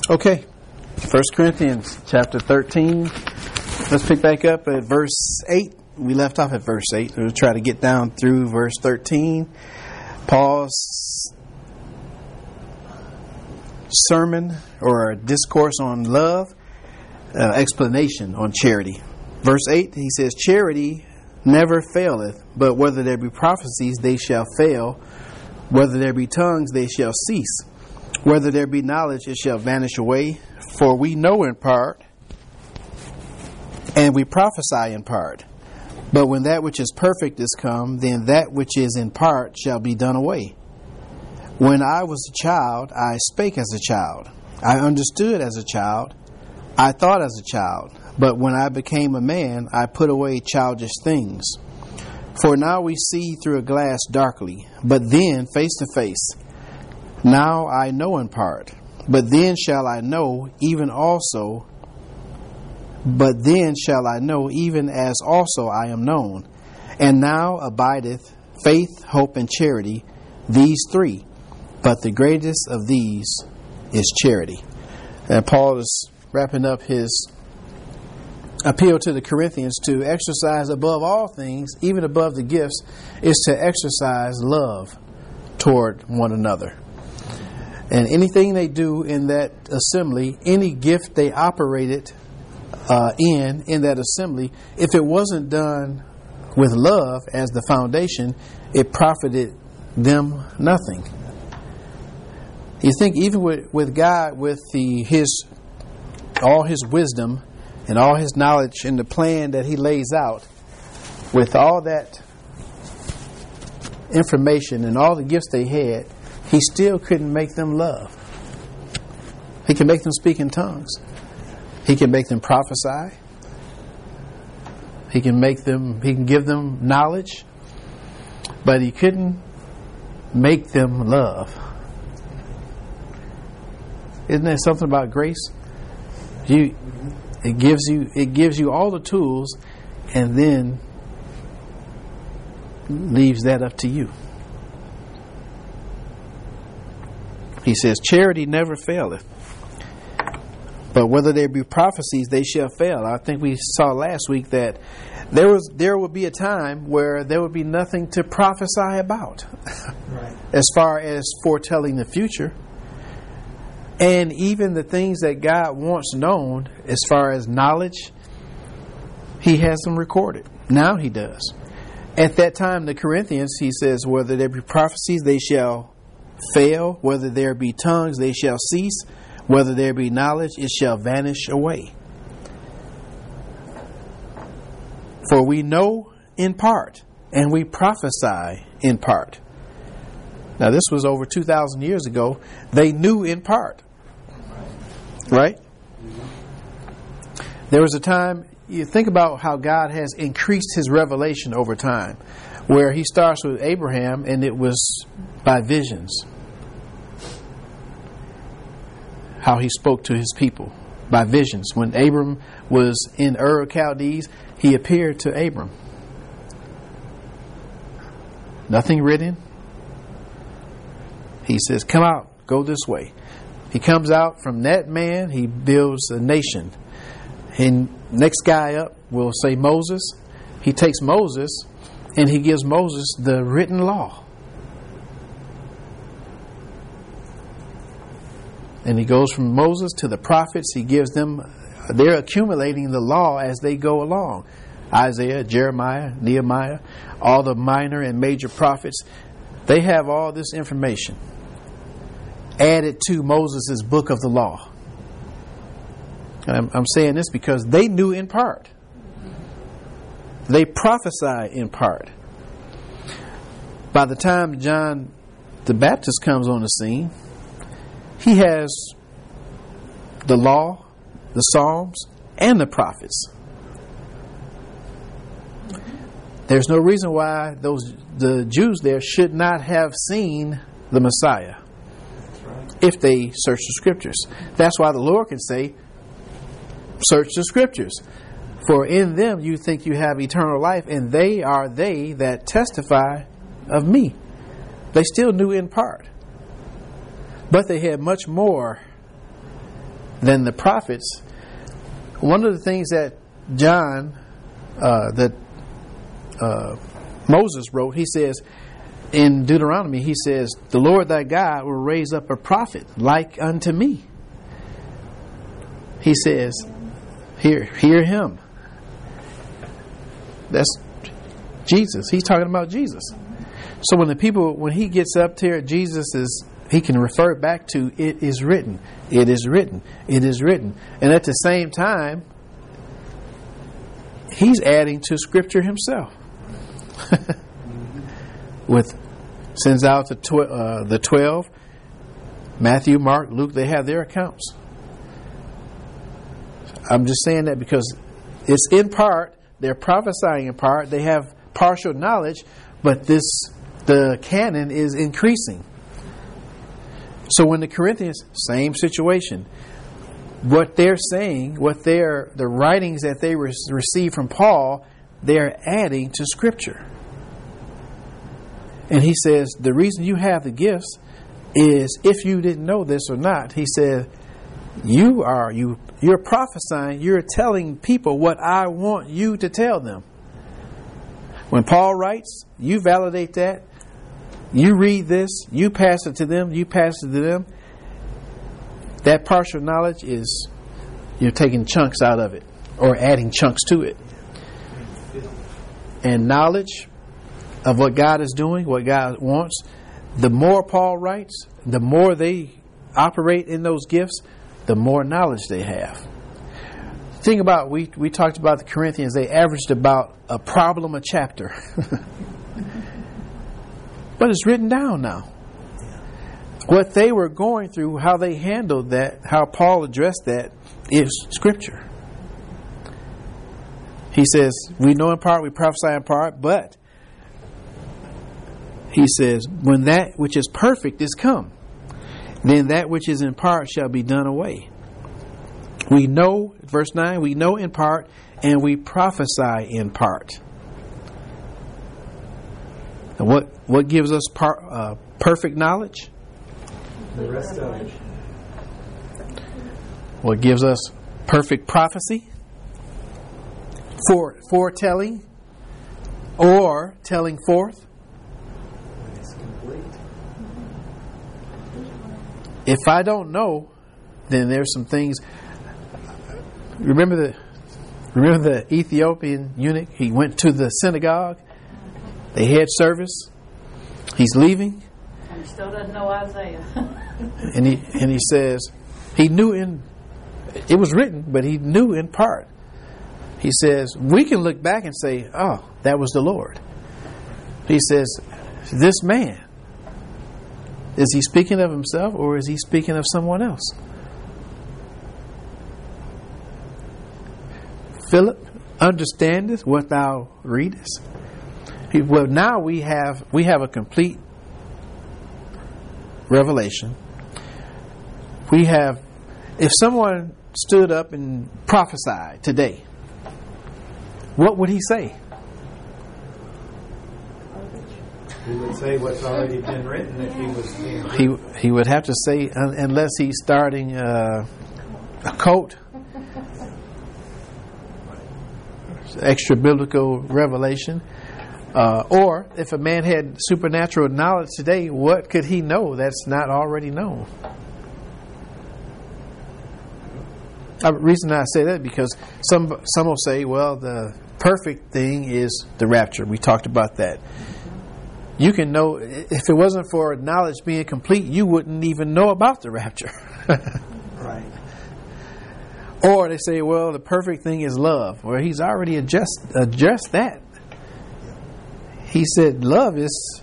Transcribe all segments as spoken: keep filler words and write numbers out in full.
Okay, First Corinthians chapter thirteen. Let's pick back up at verse eight. We left off at verse eight. We'll try to get down through verse thirteen. Paul's sermon or discourse on love, uh, explanation on charity. Verse eight, he says, "Charity never faileth, but whether there be prophecies, they shall fail. Whether there be tongues, they shall cease. Whether there be knowledge, it shall vanish away. For we know in part, and we prophesy in part. But when that which is perfect is come, then that which is in part shall be done away. When I was a child, I spake as a child. I understood as a child. I thought as a child. But when I became a man, I put away childish things. For now we see through a glass darkly, but then face to face. Now I know in part, but then shall I know even also, but then shall I know even as also I am known. And now abideth faith, hope, and charity, these three. But the greatest of these is charity." And Paul is wrapping up his appeal to the Corinthians to exercise above all things, even above the gifts, is to exercise love toward one another. And anything they do in that assembly, any gift they operated uh, in, in that assembly, if it wasn't done with love as the foundation, it profited them nothing. You think even with, with God, with the his all his wisdom and all his knowledge and the plan that he lays out, with all that information and all the gifts they had, he still couldn't make them love. He can make them speak in tongues. He can make them prophesy. He can make them, he can give them knowledge. But he couldn't make them love. Isn't there something about grace? You, it gives you, it gives you all the tools, and then leaves that up to you. He says, "Charity never faileth, but whether there be prophecies, they shall fail." I think we saw last week that there was there would be a time where there would be nothing to prophesy about, right, as far as foretelling the future. And even the things that God wants known, as far as knowledge, he has them recorded. Now he does. At that time, the Corinthians, he says, "Whether there be prophecies, they shall fail. Whether there be tongues, they shall cease. Whether there be knowledge, it shall vanish away. For we know in part, and we prophesy in part." Now, this was over two thousand years ago. They knew in part. Right? There was a time, you think about how God has increased his revelation over time, where he starts with Abraham and it was by visions. How he spoke to his people by visions. When Abram was in Ur of Chaldees, he appeared to Abram. Nothing written. He says, "Come out, go this way." He comes out from that man, he builds a nation. And next guy up, we'll say Moses. He takes Moses and he gives Moses the written law. And he goes from Moses to the prophets. He gives them, they're accumulating the law as they go along. Isaiah, Jeremiah, Nehemiah, all the minor and major prophets, they have all this information added to Moses' book of the law. And I'm, I'm saying this because they knew in part. They prophesy in part. By the time John the Baptist comes on the scene, he has the law, the Psalms, and the prophets. There's no reason why those the Jews there should not have seen the Messiah if they search the Scriptures. That's why the Lord can say, "Search the Scriptures, for in them you think you have eternal life, and they are they that testify of me." They still knew in part, but they had much more than the prophets. One of the things that John, uh, that uh, Moses wrote, he says in Deuteronomy, he says, the Lord thy God will raise up a prophet like unto me. He says, hear, hear him. That's Jesus. He's talking about Jesus. So when the people, when he gets up there, Jesus is, he can refer back to, it is written, it is written, it is written. And at the same time, he's adding to Scripture himself. With, sends out the, tw- uh, the twelve, Matthew, Mark, Luke, they have their accounts. I'm just saying that because it's in part, they're prophesying in part, they have partial knowledge, but this, the canon is increasing. So when the Corinthians, same situation. What they're saying, what they're, the writings that they re- receive from Paul, they're adding to Scripture. And he says, the reason you have the gifts is, if you didn't know this or not, he said, you are, you, you're prophesying, you're telling people what I want you to tell them. When Paul writes, you validate that. You read this, you pass it to them, you pass it to them. That partial knowledge is, you're taking chunks out of it or adding chunks to it. And knowledge of what God is doing, what God wants, the more Paul writes, the more they operate in those gifts, the more knowledge they have. Think about, we, we talked about the Corinthians, they averaged about a problem a chapter. But it's written down now. What they were going through, how they handled that, how Paul addressed that, is Scripture. He says, we know in part, we prophesy in part, but he says, when that which is perfect is come, then that which is in part shall be done away. We know, verse nine, we know in part, and we prophesy in part. And what, what gives us par, uh, perfect knowledge? The rest of it. What gives us perfect prophecy? For, foretelling or telling forth? It's complete. If I don't know, then there's some things. Remember the remember the Ethiopian eunuch? He went to the synagogue. They had service. He's leaving. And he still doesn't know Isaiah. and he and he says he knew in it was written, but he knew in part. He says we can look back and say, "Oh, that was the Lord." He says, "This man, is he speaking of himself or is he speaking of someone else?" Philip, understandeth what thou readest. He, well, now we have we have a complete revelation. We have, if someone stood up and prophesied today, what would he say? He would say what's already been written if he was being written. He he would have to say, un, unless he's starting uh, a cult, extra biblical revelation, uh, or if a man had supernatural knowledge today, what could he know that's not already known? The reason I say that because some some will say, well, the perfect thing is the rapture. We talked about that. You can know, if it wasn't for knowledge being complete, you wouldn't even know about the rapture. Right. Or they say, well, the perfect thing is love. Well, he's already addressed, addressed that. He said love is,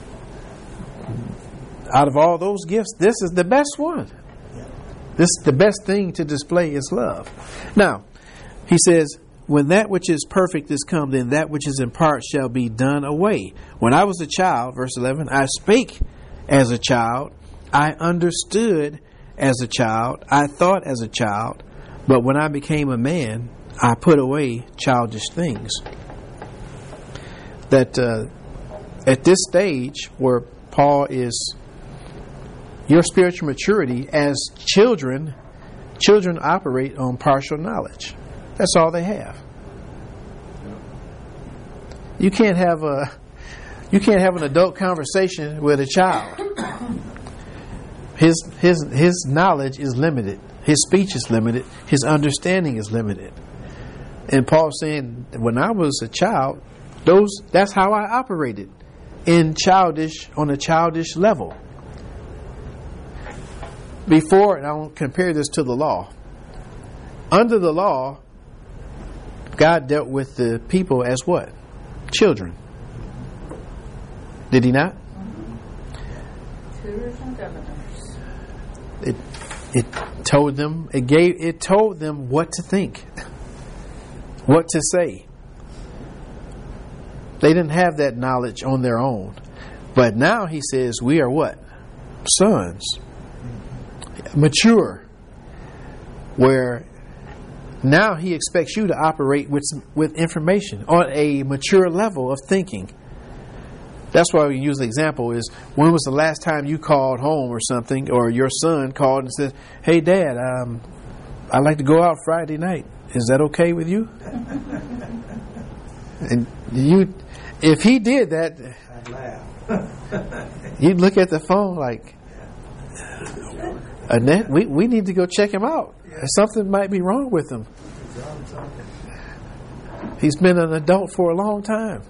out of all those gifts, this is the best one. This the best thing to display is love. Now, he says, when that which is perfect is come, then that which is in part shall be done away. When I was a child, verse eleven, I spake as a child, I understood as a child, I thought as a child, but when I became a man, I put away childish things. That uh, at this stage where Paul is, your spiritual maturity as children Children operate on partial knowledge. That's all they have. You can't have a you can't have an adult conversation with a child. His his his knowledge is limited. His speech is limited. His understanding is limited. And Paul's saying, when I was a child, those that's how I operated, in childish on a childish level. Before, and I won't compare this to the law. Under the law, God dealt with the people as what? Children. Did he not? Tutors and governors. It it told them it gave it told them what to think, what to say. They didn't have that knowledge on their own. But now he says we are what? Sons. Mature. Where now he expects you to operate with with information on a mature level of thinking. That's why we use the example is, when was the last time you called home or something, or your son called and said, "Hey Dad, um, I'd like to go out Friday night. Is that okay with you?" And you, if he did that, I'd laugh. you'd look at the phone like, Annette, we, we need to go check him out. Something might be wrong with him. He's been an adult for a long time.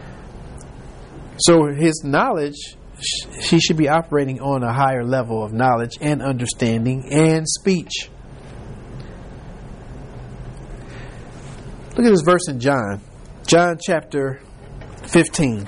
So his knowledge, he should be operating on a higher level of knowledge and understanding and speech. Look at this verse in John. John chapter fifteen.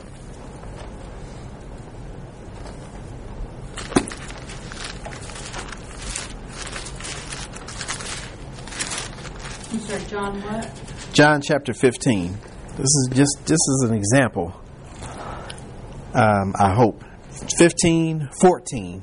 You said John what? John chapter fifteen. This is just this is an example. Um, I hope. fifteen, fourteen.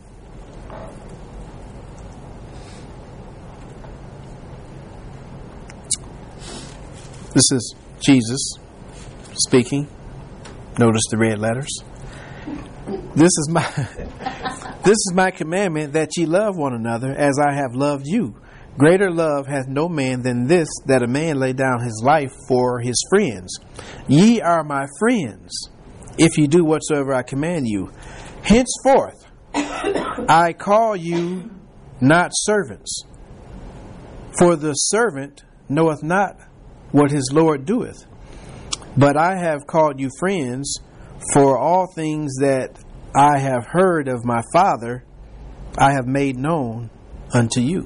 This is Jesus speaking. Notice the red letters. This is my this is my commandment, that ye love one another as I have loved you. Greater love hath no man than this, that a man lay down his life for his friends. Ye are my friends, if you do whatsoever I command you. Henceforth I call you not servants, for the servant knoweth not what his Lord doeth. But I have called you friends, for all things that I have heard of my Father I have made known unto you.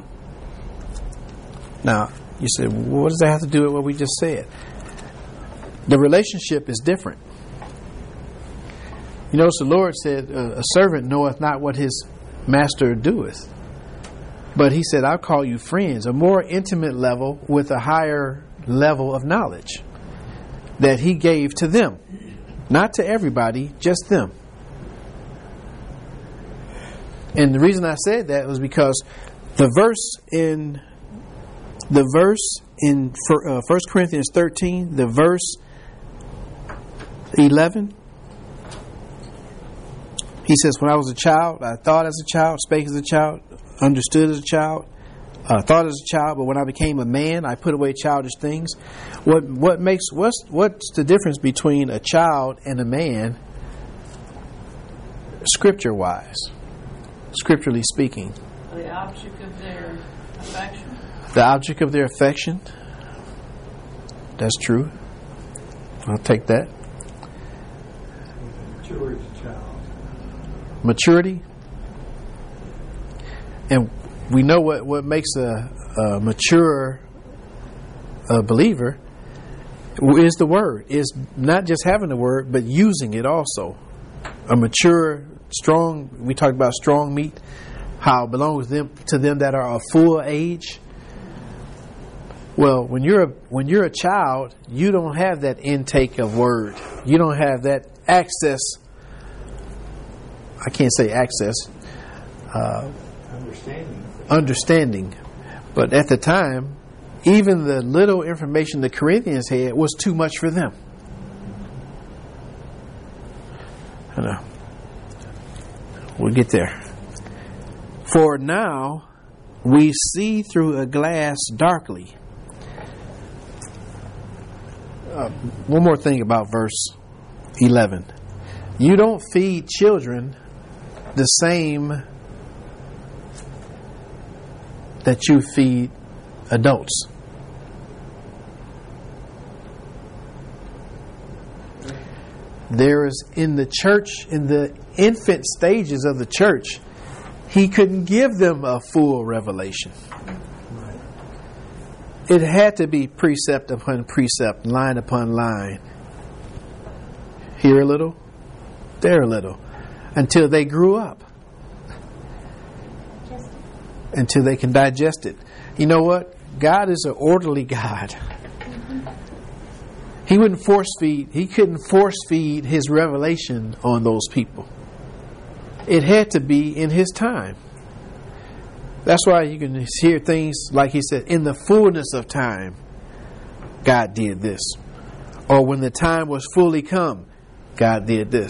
Now, you said, well, what does that have to do with what we just said? The relationship is different. You notice the Lord said, a servant knoweth not what his master doeth. But he said, I'll call you friends, a more intimate level with a higher level of knowledge that he gave to them. Not to everybody, just them. And the reason I said that was because the verse in the verse in uh, First Corinthians thirteen, the verse eleven, he says, when I was a child, I thought as a child, spake as a child, understood as a child, uh, thought as a child, but when I became a man, I put away childish things. What what makes what's what's the difference between a child and a man, scripture wise, scripturally speaking? The object of their affection. The object of their affection. That's true. I'll take that. Mature as a child. Maturity. And we know what, what makes a, a mature a believer is the word. Is not just having the word, but using it also. A mature, strong, we talked about strong meat, how it belongs to them, to them that are of full age. Well, when you're a, when you're a child, you don't have that intake of word. You don't have that access. I can't say access. Uh, Understanding. Understanding. But at the time, even the little information the Corinthians had was too much for them. I know. We'll get there. For now, we see through a glass darkly. Uh, one more thing about verse eleven. You don't feed children the same that you feed adults. There is in the church, in the infant stages of the church, he couldn't give them a full revelation. It had to be precept upon precept, line upon line. Here a little, there a little, until they grew up. Until they can digest it. You know what? God is an orderly God. He wouldn't force feed, he couldn't force feed his revelation on those people. It had to be in his time. That's why you can hear things like he said, in the fullness of time, God did this. Or when the time was fully come, God did this.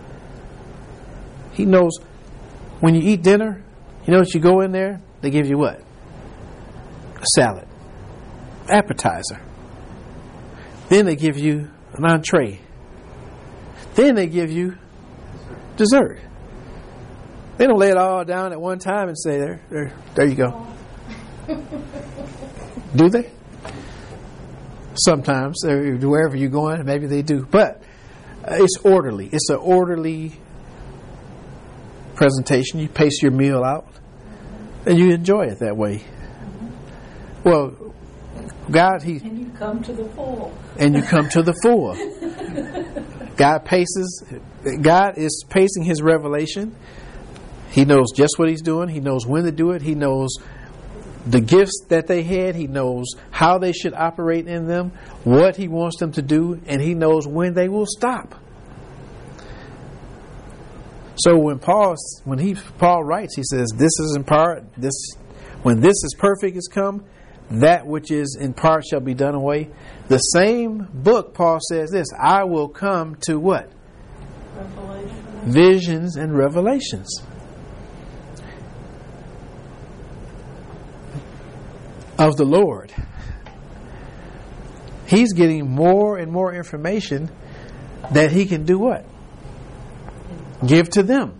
He knows when you eat dinner, you know what you go in there? They give you what? A salad. Appetizer. Then they give you an entree. Then they give you dessert. They don't lay it all down at one time and say, there, there, there you go. Do they? Sometimes, wherever you're going, maybe they do. But it's orderly. It's an orderly presentation. You pace your meal out, and you enjoy it that way. Well, God, He... And you come to the full. And you come to the full. God paces. God is pacing His revelation. He knows just what He's doing. He knows when to do it. He knows the gifts that they had. He knows how they should operate in them, what He wants them to do, and He knows when they will stop. So when Paul when he Paul writes, he says, "This is in part. This when this is perfect is come, that which is in part shall be done away." The same book, Paul says this: "I will come to what? Revelation. Visions and revelations." Of the Lord. He's getting more and more information that he can do what? Give to them.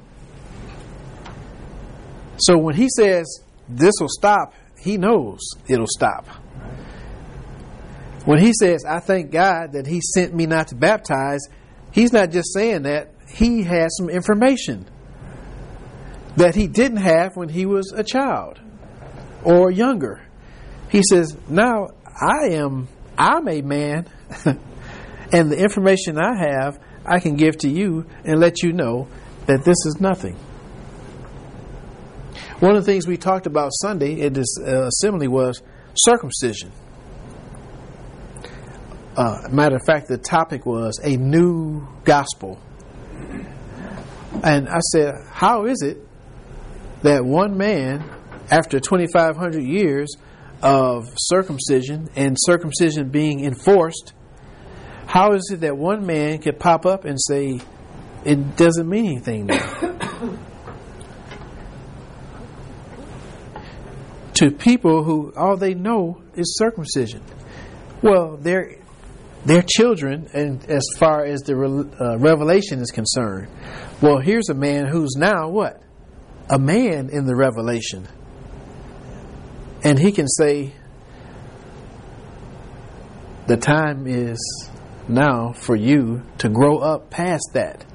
So when he says this will stop, he knows it'll stop. When he says, "I thank God that He sent me not to baptize," he's not just saying that. He has some information that he didn't have when he was a child or younger. He says, now I am, I'm a man, and the information I have, I can give to you and let you know that this is nothing. One of the things we talked about Sunday at this uh, assembly was circumcision. Uh, matter of fact, the topic was a new gospel. And I said, how is it that one man, after twenty-five hundred years of circumcision and circumcision being enforced, how is it that one man could pop up and say it doesn't mean anything now? To people who all they know is circumcision. Well, they're they're children, and as far as the uh, revelation is concerned. Well, here's a man who's now what? A man in the revelation. And he can say, the time is now for you to grow up past that.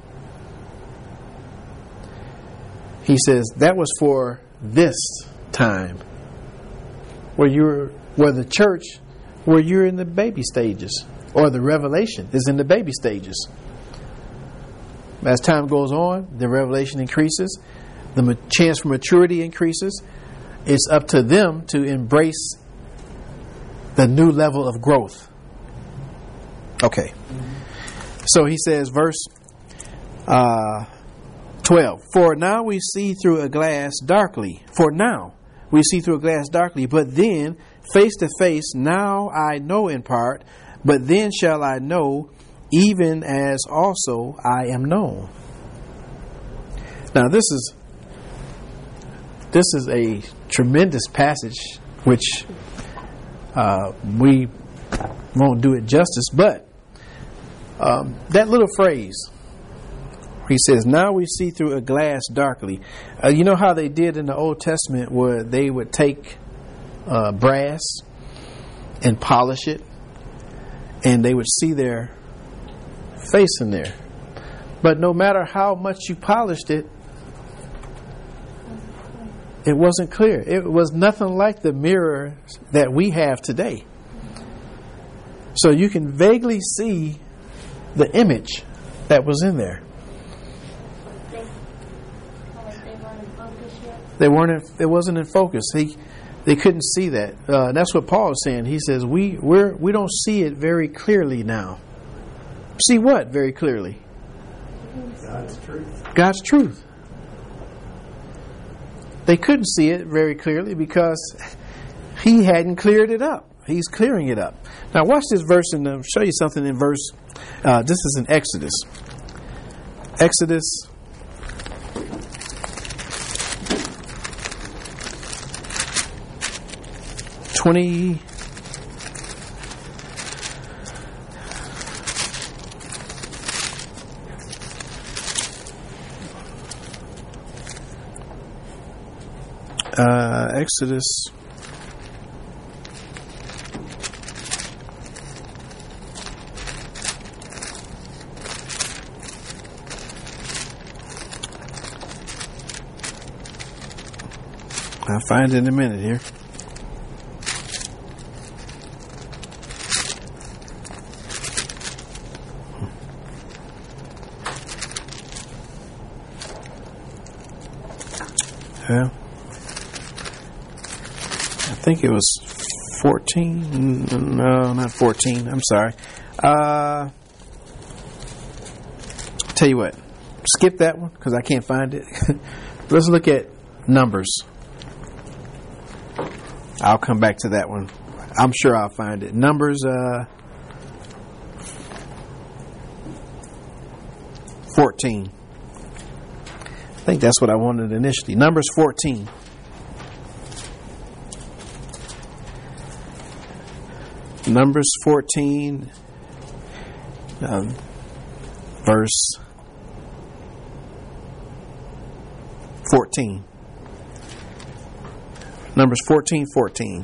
He says that was for this time, where you're, where the church, where you're in the baby stages, or the revelation is in the baby stages. As time goes on, the revelation increases, the ma- chance for maturity increases. It's up to them to embrace the new level of growth. Okay. So he says, verse uh, twelve, "For now we see through a glass darkly. For now we see through a glass darkly, but then face to face. Now I know in part, but then shall I know, even as also I am known." Now this is this is a tremendous passage, which uh, we won't do it justice, but um, that little phrase, he says, now we see through a glass darkly. Uh, you know how they did in the Old Testament where they would take uh, brass and polish it, and they would see their face in there. But no matter how much you polished it, it wasn't clear. It was nothing like the mirror that we have today. So you can vaguely see the image that was in there. They weren't. In, it wasn't in focus. He, they couldn't see that. Uh, that's what Paul is saying. He says we we're we don't see it very clearly now. See what very clearly? God's truth. God's truth. They couldn't see it very clearly because he hadn't cleared it up. He's clearing it up. Now watch this verse and I'll show you something in verse. Uh, this is in Exodus. Exodus. Twenty. Uh, Exodus I'll find it in a minute here. Yeah. I think it was fourteen. No, not fourteen. I'm sorry. Uh, tell you what. Skip that one because I can't find it. Let's look at Numbers. I'll come back to that one. I'm sure I'll find it. Numbers uh, fourteen. I think that's what I wanted initially. Numbers fourteen. Numbers fourteen, um, verse fourteen. Numbers fourteen, fourteen.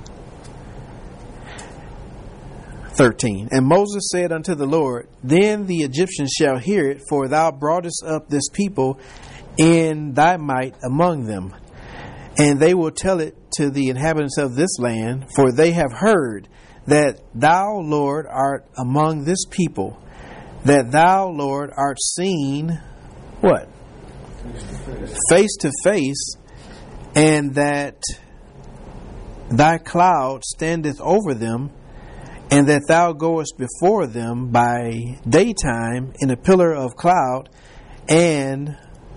thirteen. And Moses said unto the Lord, then the Egyptians shall hear it, for thou broughtest up this people in thy might among them. And they will tell it to the inhabitants of this land, for they have heard that thou, Lord, art among this people, that thou, Lord, art seen, what? Face to face, and that thy cloud standeth over them, and that thou goest before them by daytime in a pillar of cloud, and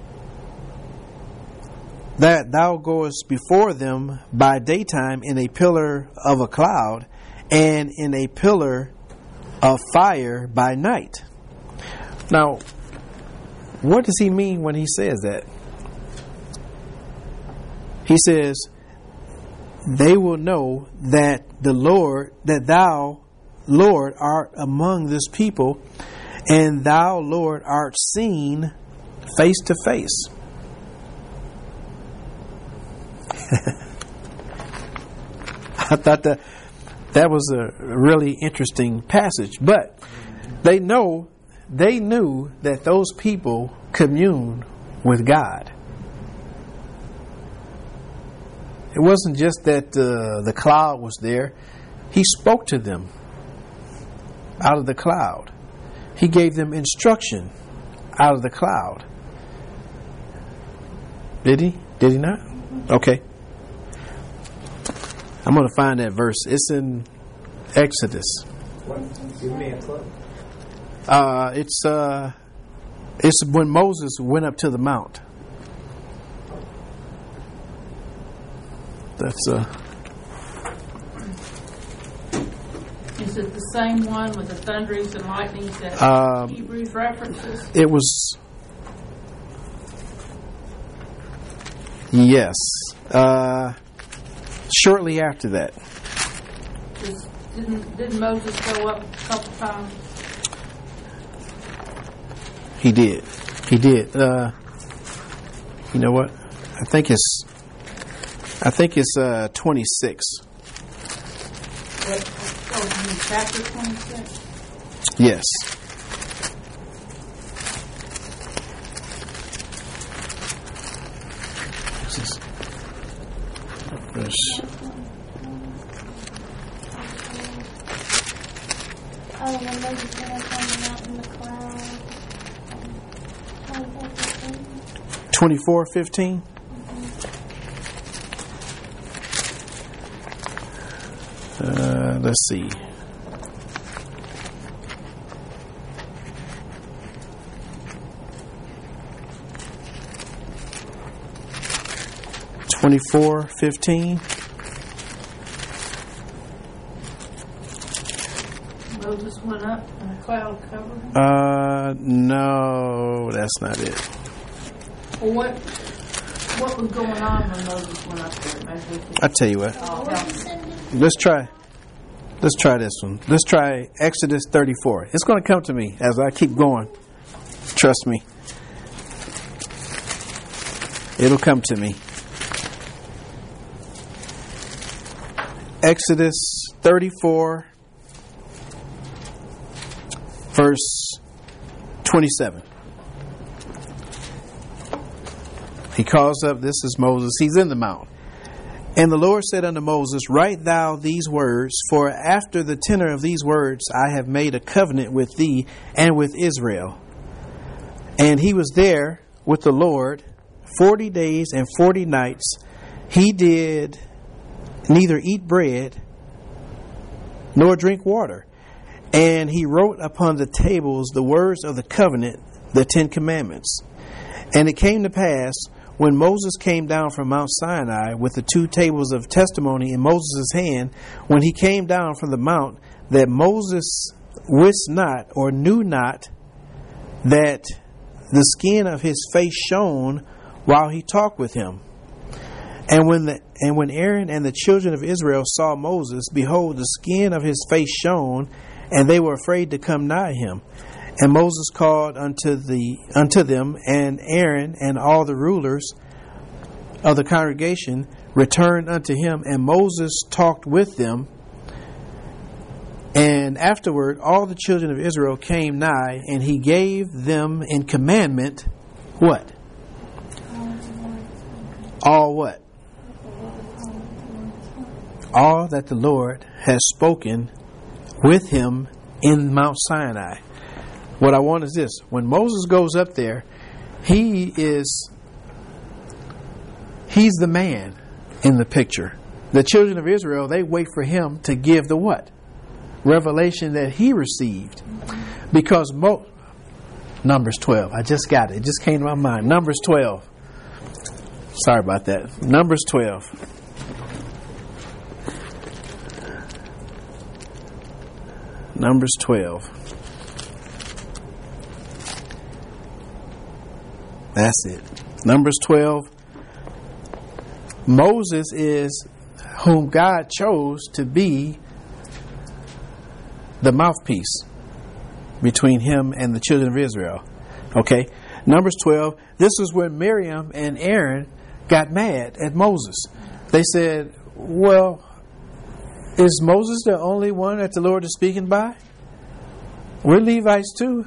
that thou goest before them by daytime in a pillar of a cloud, and in a pillar of fire by night. Now, what does he mean when he says that? He says, they will know that the Lord, that thou, Lord, art among this people, and thou, Lord, art seen face to face. I thought that that was a really interesting passage, but they know, they knew that those people commune with God. It wasn't just that uh, the cloud was there. He spoke to them out of the cloud. He gave them instruction out of the cloud. Did he? Did he not? Okay. I'm going to find that verse. It's in Exodus. What? Give me a clue. Uh, it's uh, it's when Moses went up to the mount. That's uh. Is it the same one with the thunderings and lightnings that Um, Hebrews references? It was. Yes. Uh, shortly after that. Just, didn't, didn't Moses go up a couple times? He did. He did. Uh, you know what? I think it's. I think it's uh, twenty-six. What, oh, you mean chapter twenty-six? Yes. This is verse. Oh, when Moses went up on the mountain, the cloud. twenty-four fifteen. Uh, let's see. Twenty-four fifteen. Moses went up and a cloud covered him? Uh, no, that's not it. Well, what, what was going on when Moses went up there? Maybe we could- I tell you what. Oh, help. Let's try. Let's try this one. Let's try Exodus thirty-four. It's going to come to me as I keep going. Trust me. It'll come to me. Exodus thirty-four, verse twenty-seven. He calls up, this is Moses. He's in the mount. And the Lord said unto Moses, Write thou these words, for after the tenor of these words I have made a covenant with thee and with Israel. And he was there with the Lord forty days and forty nights. He did neither eat bread nor drink water. And he wrote upon the tables the words of the covenant, the Ten Commandments. And it came to pass, when Moses came down from Mount Sinai with the two tables of testimony in Moses' hand, when he came down from the mount, that Moses wist not or knew not that the skin of his face shone while he talked with him. And when the and when Aaron and the children of Israel saw Moses, behold, the skin of his face shone, and they were afraid to come nigh him. And Moses called unto the unto them, and Aaron and all the rulers of the congregation returned unto him, and Moses talked with them. And afterward all the children of Israel came nigh, and he gave them in commandment what? All what? All that the Lord has spoken with him in Mount Sinai. What I want is this. When Moses goes up there, he is, he's the man in the picture. The children of Israel, they wait for him to give the what? Revelation that he received. Because Mo- Numbers twelve. I just got it. It just came to my mind. Numbers twelve. Sorry about that. Numbers twelve. Numbers twelve. That's it. Numbers twelve. Moses is whom God chose to be the mouthpiece between him and the children of Israel. Okay? Numbers twelve. This is when Miriam and Aaron got mad at Moses. They said, well, is Moses the only one that the Lord is speaking by? We're Levites too.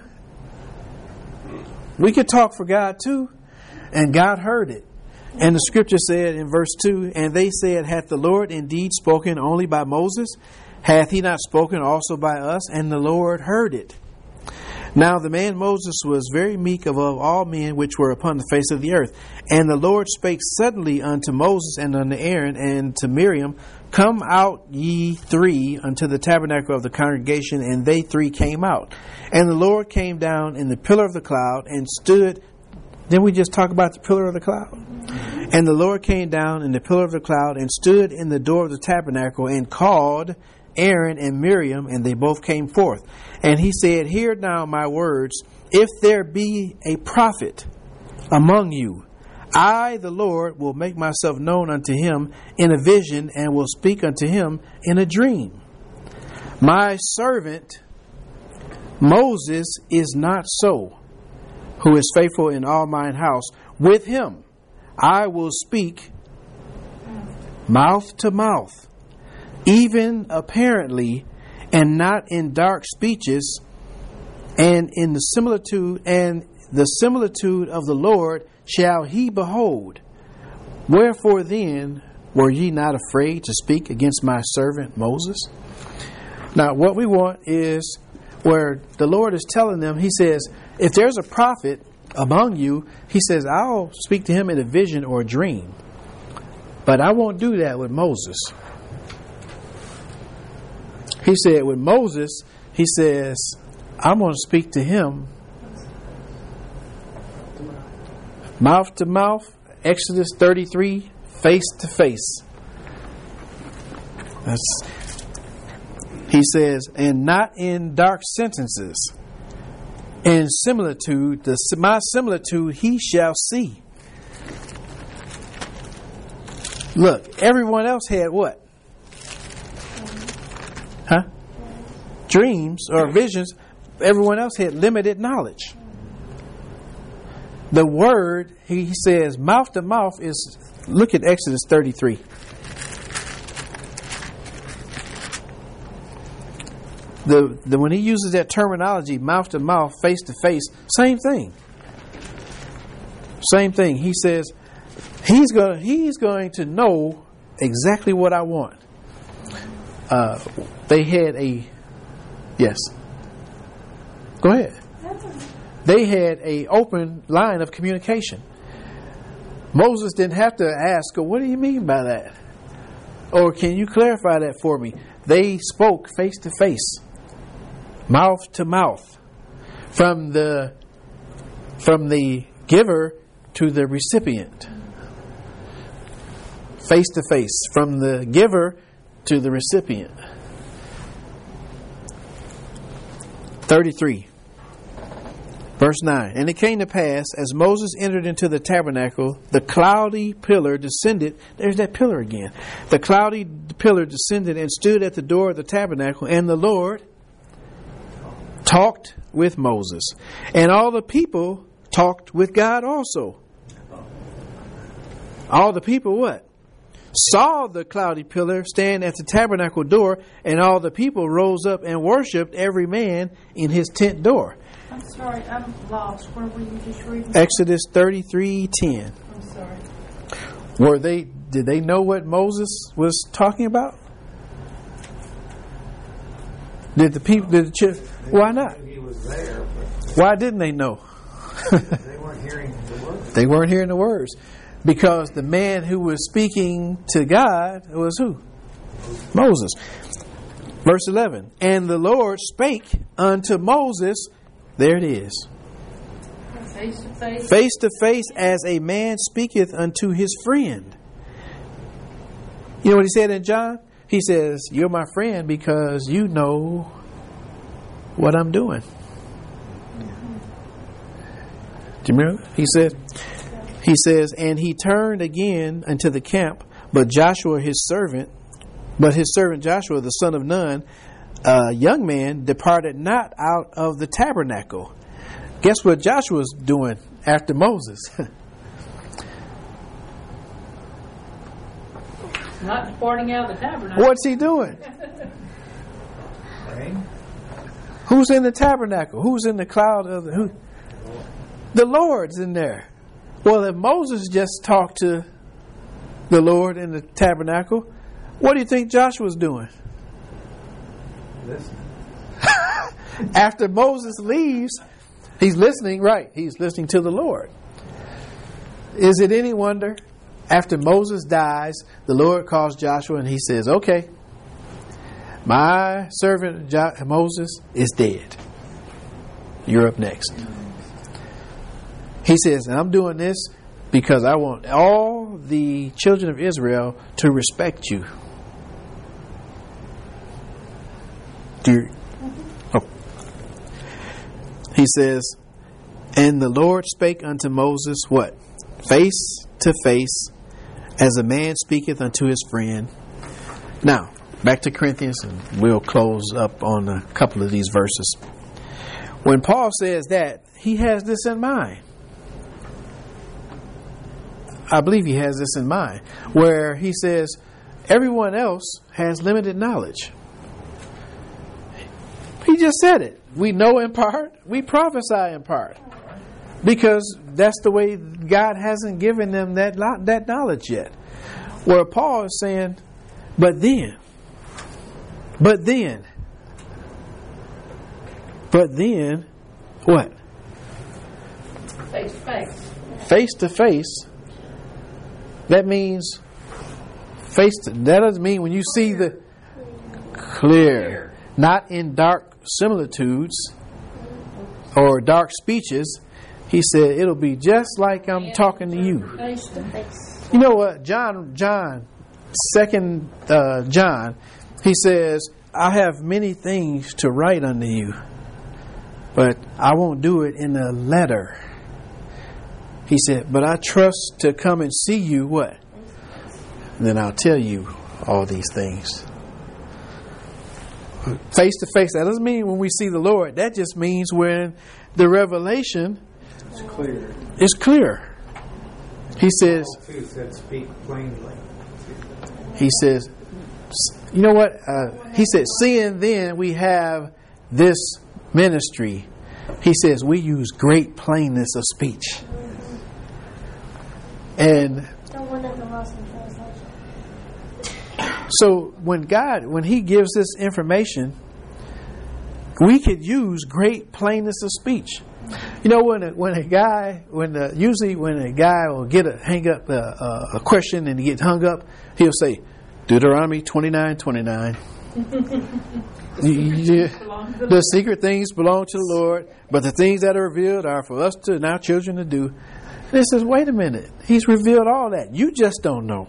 We could talk for God too. And God heard it. And the scripture said in verse two, and they said, hath the Lord indeed spoken only by Moses? Hath he not spoken also by us? And the Lord heard it. Now the man Moses was very meek above all men which were upon the face of the earth. And the Lord spake suddenly unto Moses and unto Aaron and to Miriam, Come out ye three unto the tabernacle of the congregation. And they three came out. And the Lord came down in the pillar of the cloud and stood. Didn't we just talk about the pillar of the cloud? And the Lord came down in the pillar of the cloud and stood in the door of the tabernacle and called Aaron and Miriam, and they both came forth. And he said, Hear now my words. If there be a prophet among you, I, the Lord, will make myself known unto him in a vision, and will speak unto him in a dream. My servant Moses is not so, who is faithful in all mine house. With him I will speak mouth to mouth, even apparently, and not in dark speeches, and in the similitude and the similitude of the Lord shall he behold. Wherefore then were ye not afraid to speak against my servant Moses? Now what we want is where the Lord is telling them, he says, if there's a prophet among you, he says, I'll speak to him in a vision or a dream. But I won't do that with Moses. He said with Moses, he says, I'm going to speak to him mouth to mouth, Exodus thirty-three, face to face. That's, he says, and not in dark sentences. In similitude, the, my similitude he shall see. Look, everyone else had what? Huh? Dreams or visions. Everyone else had limited knowledge. The word, he says, mouth to mouth is, look at Exodus thirty-three. The, the when he uses that terminology, mouth to mouth, face to face, same thing. Same thing. He says he's going he's going to know exactly what I want. Uh, they had a yes. Go ahead. They had a open line of communication. Moses didn't have to ask, what do you mean by that? Or can you clarify that for me? They spoke face to face, mouth to mouth, from the from the giver to the recipient. Face to face, from the giver to the recipient. thirty-three. Verse nine. And it came to pass, as Moses entered into the tabernacle, the cloudy pillar descended. There's that pillar again. The cloudy pillar descended and stood at the door of the tabernacle, and the Lord talked with Moses. And all the people talked with God also. All the people what? Saw the cloudy pillar stand at the tabernacle door, and all the people rose up and worshipped, every man in his tent door. I'm sorry, I'm lost. Where were you just reading? Exodus thirty-three ten. I'm sorry. Were they? Did they know what Moses was talking about? Did the people? Did the church? Why not? He was there, but Why didn't they know? they weren't hearing the words. They weren't hearing the words, because the man who was speaking to God was who? Moses. Verse eleven. And the Lord spake unto Moses. There it is. Face to face. Face to face, as a man speaketh unto his friend. You know what he said in John? He says, you're my friend because you know what I'm doing. Do you remember? He said, he says, and he turned again unto the camp, but Joshua his servant, but his servant Joshua the son of Nun, a young man, departed not out of the tabernacle. Guess what Joshua was doing after Moses? Not departing out of the tabernacle. What's he doing? Right? Who's in the tabernacle? Who's in the cloud of the who? The Lord's in there. Well, if Moses just talked to the Lord in the tabernacle, what do you think Joshua's doing? Listen. After Moses leaves, he's listening, right? He's listening to the Lord. Is it any wonder? After Moses dies, the Lord calls Joshua and he says, okay, my servant jo- Moses is dead. You're up next. He says, and I'm doing this because I want all the children of Israel to respect you. Do you, oh. He says, and the Lord spake unto Moses what? face to face, as a man speaketh unto his friend. Now, back to Corinthians, and we'll close up on a couple of these verses. When Paul says that, he has this in mind. I believe he has this in mind, where he says everyone else has limited knowledge. He just said it. We know in part, we prophesy in part, because that's the way God hasn't given them that that knowledge yet. Where Paul is saying, but then, but then, but then, what? Face to face. Face to face. That means face to, that doesn't mean when you see the clear, not in dark similitudes or dark speeches. He said it'll be just like I'm talking to you. Face to face. You know what? John, John, second uh, John, he says, I have many things to write unto you, but I won't do it in a letter. He said, but I trust to come and see you, what? And then I'll tell you all these things. Face to face. That doesn't mean when we see the Lord. That just means when the revelation It's clear. is clear. He says, Paul too said, speak plainly. he says, you know what? Uh, he said, seeing then we have this ministry. He says, we use great plainness of speech. And Don't want it lost in translation. so when God, when He gives this information, we could use great plainness of speech. You know, when a, when a guy, when the, usually when a guy will get a hang up a, a, a question and he gets hung up, he'll say, Deuteronomy twenty-nine twenty-nine. The secret things belong to the Lord, but the things that are revealed are for us to and our children to do. And it says, wait a minute, He's revealed all that. You just don't know.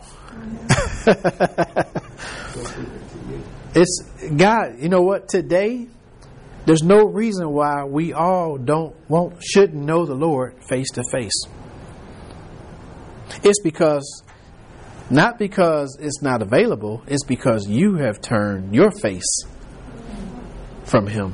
It's God. You know what? Today, there's no reason why we all don't won't shouldn't know the Lord face to face. It's because, not because it's not available. It's because you have turned your face from Him.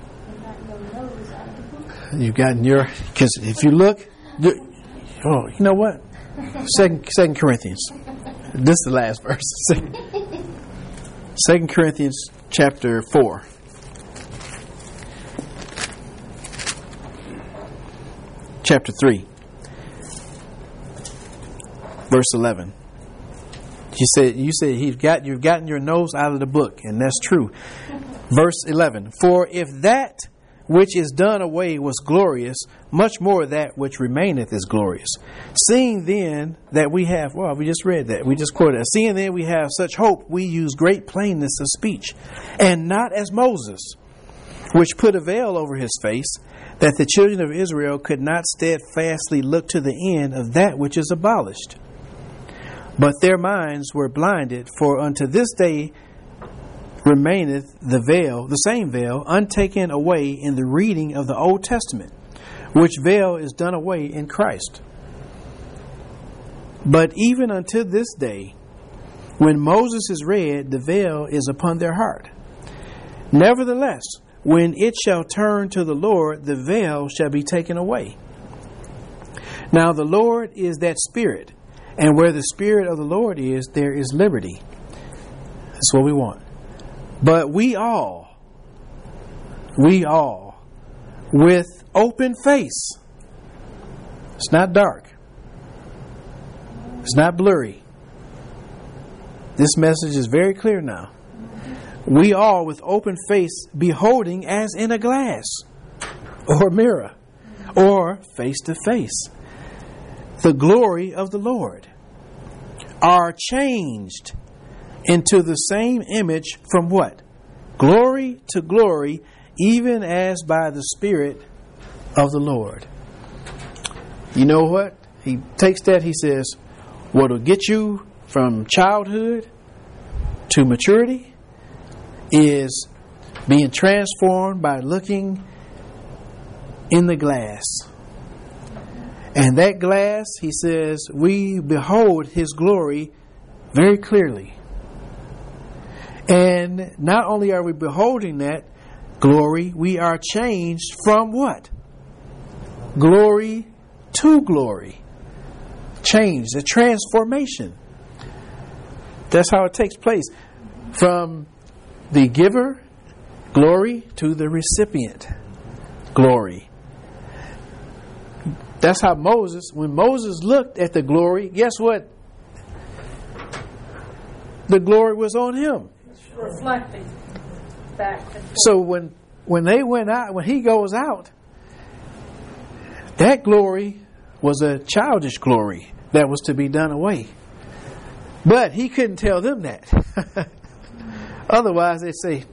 You've gotten your, because if you look, oh, you know what? Second, Second Corinthians. This is the last verse. Second, Second Corinthians chapter four. Chapter three. Verse eleven. You said you said he's got you've gotten your nose out of the book, and that's true. Verse eleven. For if that which is done away was glorious, much more that which remaineth is glorious. Seeing then that we have, well, we just read that, we just quoted it. Seeing then we have such hope, we use great plainness of speech, and not as Moses, which put a veil over his face, that the children of Israel could not steadfastly look to the end of that which is abolished. But their minds were blinded, for unto this day remaineth the veil, the same veil, untaken away in the reading of the Old Testament, which veil is done away in Christ. But even unto this day, when Moses is read, the veil is upon their heart. Nevertheless, when it shall turn to the Lord, the veil shall be taken away. Now the Lord is that Spirit, and where the Spirit of the Lord is, there is liberty. That's what we want. But we all, we all, with open face. It's not dark. It's not blurry. This message is very clear now. We all, with open face, beholding as in a glass, or mirror, or face to face, the glory of the Lord, are changed into the same image from what? Glory to glory, even as by the Spirit of the Lord. You know what? He takes that, he says, what will get you from childhood to maturity is being transformed by looking in the glass And that glass, he says, we behold his glory very clearly. And not only are we beholding that glory, we are changed from what? Glory to glory. Change, a transformation. That's how it takes place. From the giver, glory, to the recipient, glory. That's how Moses, when Moses looked at the glory, guess what? The glory was on him. Reflecting back and forth. So when when they went out, when he goes out, that glory was a childish glory that was to be done away. But he couldn't tell them that. Otherwise, they'd say,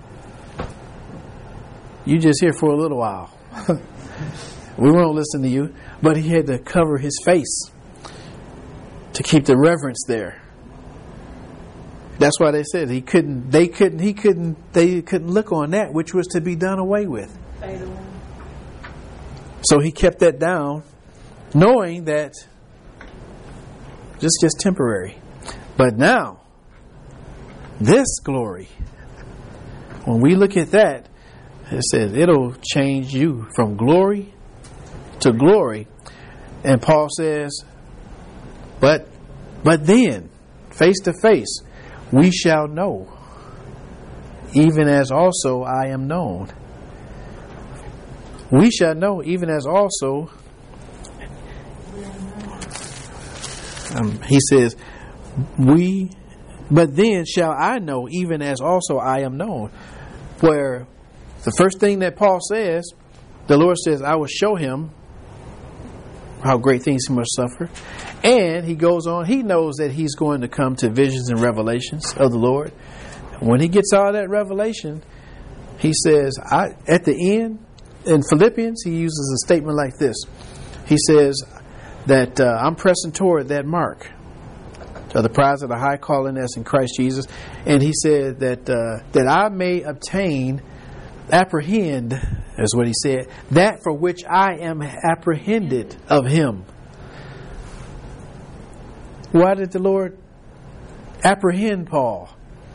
"You just here for a little while. We won't listen to you." But he had to cover his face to keep the reverence there. That's why they said he couldn't. They couldn't. He couldn't. They couldn't look on that which was to be done away with. Fade away. So he kept that down, knowing that just just temporary. But now, this glory, when we look at that, it says it'll change you from glory to glory. And Paul says, but but then, face to face, we shall know, even as also I am known. We shall know, even as also. Um, he says, we, but then shall I know, even as also I am known. Where the first thing that Paul says, the Lord says, I will show him how great things he must suffer. And he goes on, he knows that he's going to come to visions and revelations of the Lord. When he gets all that revelation, he says, I, at the end, in Philippians, he uses a statement like this. He says that uh, I'm pressing toward that mark of the prize of the high calling that's in Christ Jesus. And he said that uh, that I may obtain, apprehend, is what he said, that for which I am apprehended of him. Why did the Lord apprehend Paul?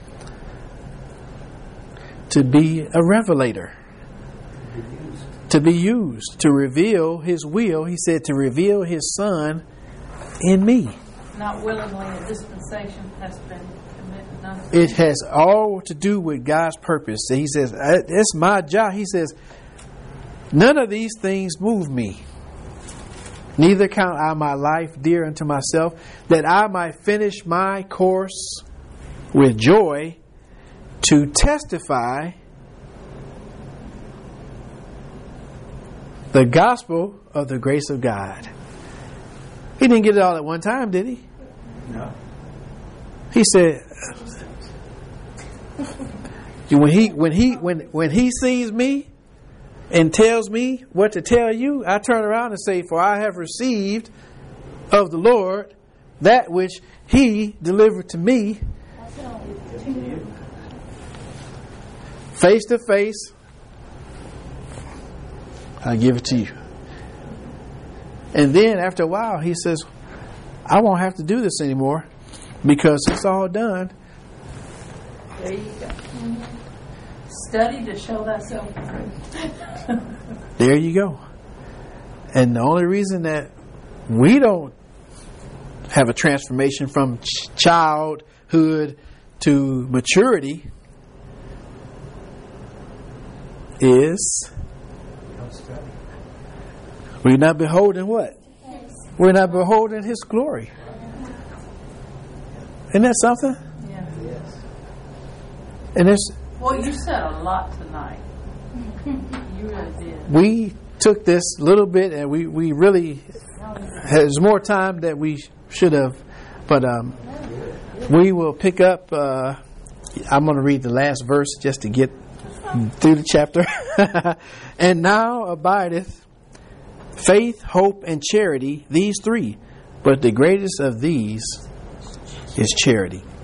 To be a revelator. To be used. To reveal his will. He said to reveal his Son in me. Not willingly, a dispensation has been committed unto. It has all to do with God's purpose. He says, it's my job. He says, none of these things move me. Neither count I my life dear unto myself, that I might finish my course with joy, to testify the gospel of the grace of God. He didn't get it all at one time, did he? No. He said, when he when he when when he sees me and tells me what to tell you, I turn around and say, for I have received of the Lord that which he delivered to me, face to face. I give it to you. And then after a while, he says, I won't have to do this anymore because it's all done. There you go. Study to show thyself approved. There you go. And the only reason that we don't have a transformation from ch- childhood to maturity is we're not beholding what? We're not beholding his glory. Isn't that something? Yeah. And it's Well, you said a lot tonight. You really did. we took this little bit and we, we really has more time that we should have, but um, we will pick up. Uh, I'm going to read the last verse just to get through the chapter. And now abideth faith, hope, and charity, these three, but the greatest of these is charity.